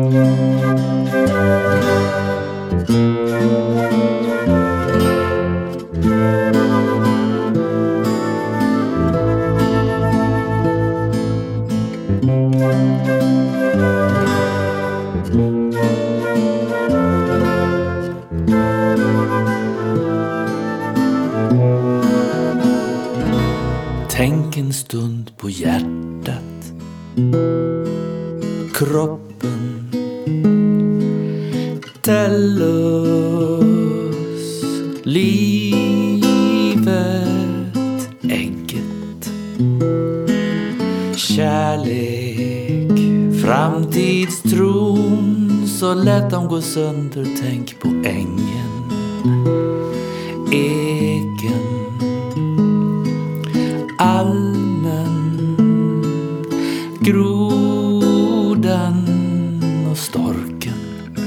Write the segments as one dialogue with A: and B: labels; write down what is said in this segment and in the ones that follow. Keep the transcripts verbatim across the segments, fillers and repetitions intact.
A: Tänk en stund på hjärtat, kroppen, tellus, livet, ägget, kärlek, framtidstron, så lätt de går sönder. Tänk på ängen, eken, almen, grodan och storken,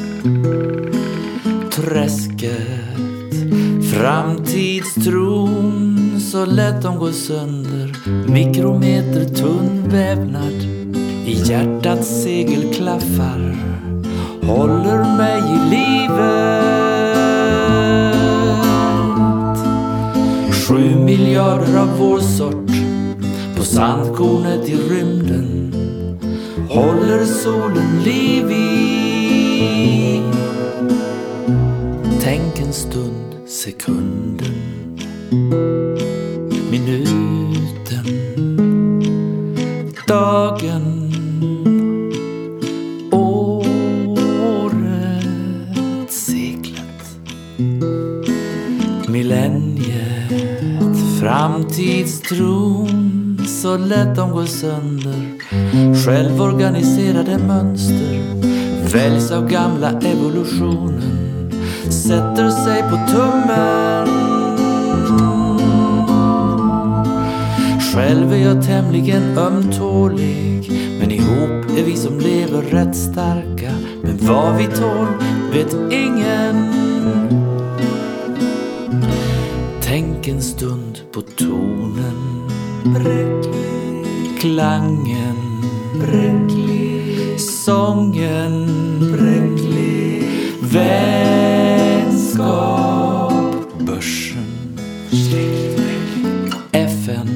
A: träsket, framtidstron, så lätt de går sönder. Mikrometer tunn vävnad i hjärtats segelklaffar håller mig i livet. Sju miljarder av vår sort på sandkornet i rymden håller solen liv i. Tänk en stund, sekunden, minuten, dagen, året, seklet, millenniet, framtidstron, så lätt de går sönder. Självorganiserade mönster väljs av gamla evolutionen, sätter sig på tummen. Själv är jag tämligen ömtålig, men ihop är vi som lever rätt starka. Men vad vi tål vet ingen. Tänk en stund på tonen, bräcklig, klangen, bräcklig, sången, bräcklig, vänskap, börsen, F N,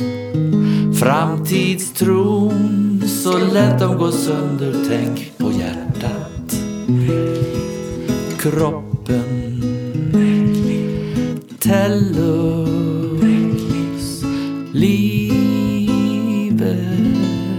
A: framtidstron, så lätt de går sönder. Tänk på hjärtat, kroppen, tellus, livet,